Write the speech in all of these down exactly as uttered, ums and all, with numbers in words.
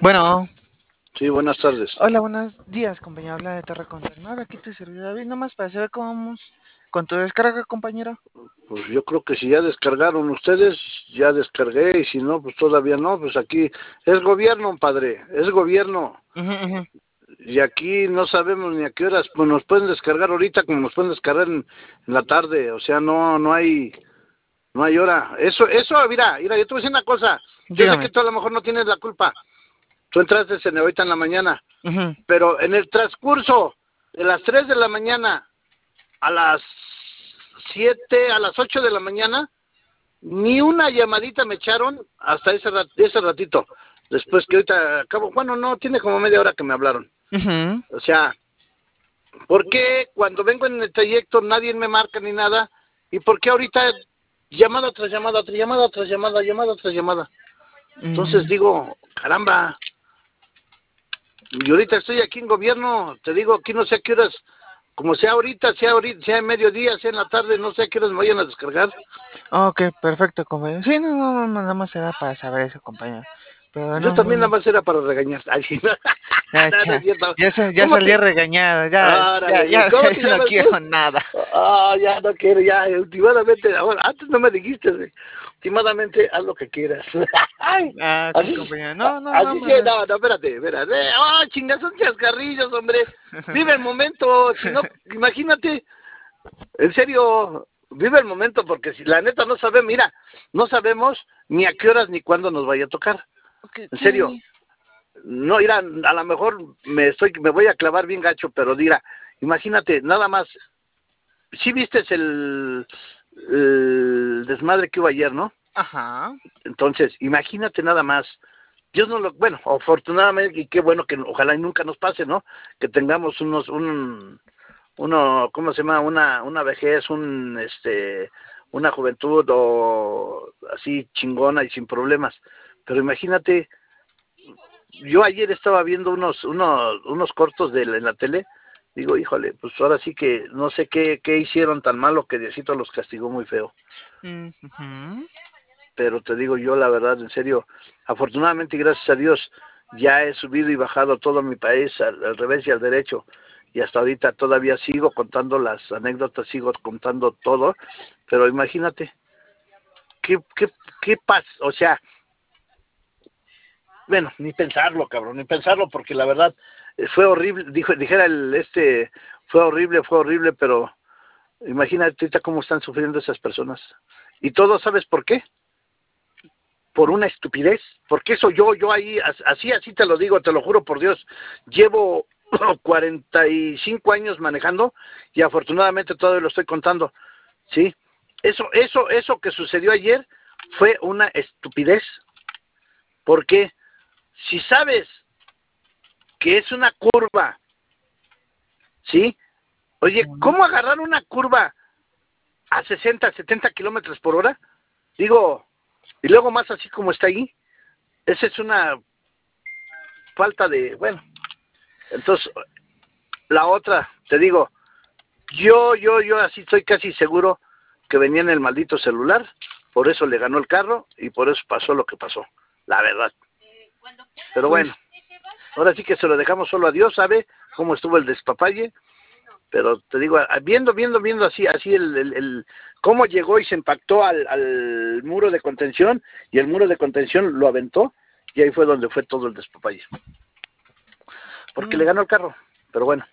Bueno, Sí, buenas tardes. hola, buenos días, compañero. Habla de Terra Containor. Aquí tu servidor David, nomás para saber cómo vamos con tu descarga, compañero. Pues yo creo que si ya descargaron ustedes, ya descargué, y si no, pues todavía no. Pues aquí es gobierno, padre, es gobierno. Ujú, ujú. Y aquí no sabemos ni a qué horas, pues nos pueden descargar ahorita como nos pueden descargar en, en la tarde. O sea, no no hay no hay hora. Eso, eso, mira, mira, yo te voy a decir una cosa. Yo sé Dígame. que tú a lo mejor no tienes la culpa. Tú entraste en ahorita en la mañana, Ujú. pero en el transcurso de las tres de la mañana a las siete, a las ocho de la mañana, ni una llamadita me echaron hasta ese, rat, ese ratito. Después que ahorita acabo, bueno, no, tiene como media hora que me hablaron. Ujú. O sea, ¿por qué cuando vengo en el trayecto nadie me marca ni nada? ¿Y por qué ahorita llamada tras llamada, tras llamada, tras llamada, llamada tras llamada? Entonces Mm, digo, caramba, y ahorita estoy aquí en gobierno, te digo, aquí no sé a qué horas, como sea ahorita, sea ahorita, sea en mediodía, sea en la tarde, no sé a qué horas me vayan a descargar. ok, perfecto, compañero. Sí, no, no, no, nada más era para saber eso, compañero. Pero Yo no, no, también no. nada más era para regañar. Ay, sí, no, Ya, no, no es ya, cierto. ya, sa- ya ¿Cómo salí te...? regañado. Ya, ya, Árale, ya, ¿cómo ya te no llamas tú? quiero nada. Ah, ya no quiero, ya, últimamente, ahora, antes no me dijiste, güey. Últimamente, haz lo que quieras. Ay, Ah, ok, así, compañero. No, no, no, así sí, pero... no, no, espérate, espérate. Ah, chingas, son chascarrillos, hombre. Vive el momento, si no, imagínate, en serio, vive el momento, porque si la neta no sabemos, mira, no sabemos ni a qué horas ni cuándo nos vaya a tocar. Ok, En serio, sí. no, mira, a lo mejor me estoy, me voy a clavar bien gacho, pero mira, imagínate, nada más, sí viste el, el desmadre que hubo ayer, ¿no? Ajá. Entonces, imagínate nada más. Dios no lo, bueno, afortunadamente, y qué bueno que ojalá y nunca nos pase, ¿no? Que tengamos unos, un, uno, ¿cómo se llama? Una, una vejez, un, este, una juventud o así chingona y sin problemas. Pero imagínate, yo ayer estaba viendo unos, unos, unos cortos de la, en la tele, digo, híjole, pues ahora sí que no sé qué, qué hicieron tan malo que Diosito los castigó muy feo. Mm, ujú. Pero te digo yo la verdad, en serio, afortunadamente y gracias a Dios, ya he subido y bajado todo mi país al, al revés y al derecho. Y hasta ahorita todavía sigo contando las anécdotas, sigo contando todo, pero imagínate, ¿qué, qué, qué pasa? O sea, bueno, ni pensarlo, cabrón, ni pensarlo, porque la verdad eh, fue horrible, dijo, dijera el este, fue horrible, fue horrible, pero imagínate ahorita cómo están sufriendo esas personas. Y todo, ¿sabes por qué? Por una estupidez, porque eso yo, yo ahí, así, así te lo digo, te lo juro por Dios, llevo cuarenta y cinco años manejando y afortunadamente todavía lo estoy contando, ¿sí? Eso, eso, eso que sucedió ayer fue una estupidez, porque si sabes que es una curva, ¿sí? Oye, Ujú. ¿cómo agarrar una curva a sesenta, setenta kilómetros por hora? Digo, y luego más así como está ahí, esa es una falta de, bueno, entonces, la otra, te digo, yo, yo, yo así estoy casi seguro que venía en el maldito celular, por eso le ganó el carro y por eso pasó lo que pasó, la verdad. Pero bueno, Pues, ahora sí que se lo dejamos solo a Dios, sabe cómo estuvo el despapalle, pero te digo, viendo, viendo, viendo así, así el, el, el cómo llegó y se impactó al, al muro de contención y el muro de contención lo aventó y ahí fue donde fue todo el despapalle, porque le mm, ganó el carro, pero bueno.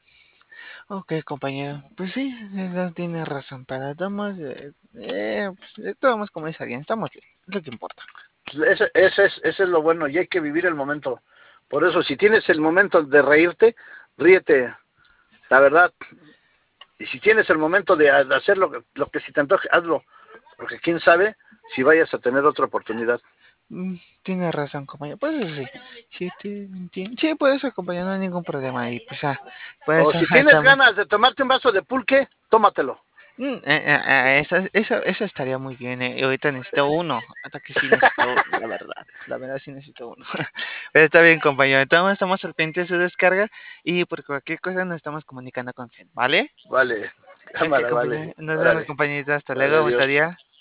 ok, compañero. Pues sí, eh, tiene razón. Pero estamos, eh, eh, pues, eh, estamos como dice alguien, estamos bien. Es lo que importa. Ese, ese, es, ese es lo bueno y hay que vivir el momento. Por eso, si tienes el momento de reírte, ríete, la verdad. Y si tienes el momento de hacer lo, lo que si te antoje, hazlo. Porque quién sabe si vayas a tener otra oportunidad. Mm, tiene razón, compañero. Pues eso sí. Sí, te entiendo. Sí, por eso, compañero, no hay ningún problema. Y pues ya, por O eso si tienes estamos. ganas de tomarte un vaso de pulque, tómatelo. Mm, eh, eh, eh, eso, eso, eso estaría muy bien. Eh. Y ahorita necesito uno. Hasta que sí necesito uno, la verdad. La verdad sí necesito uno. Pero está bien, compañero. Entonces estamos al pendiente de su descarga. Y por cualquier cosa nos estamos comunicando con usted, ¿vale? Vale, Ok, cámara, vale. compañero. Nos vemos, Órale, compañerita. Hasta vale, luego. Buen adiós. día.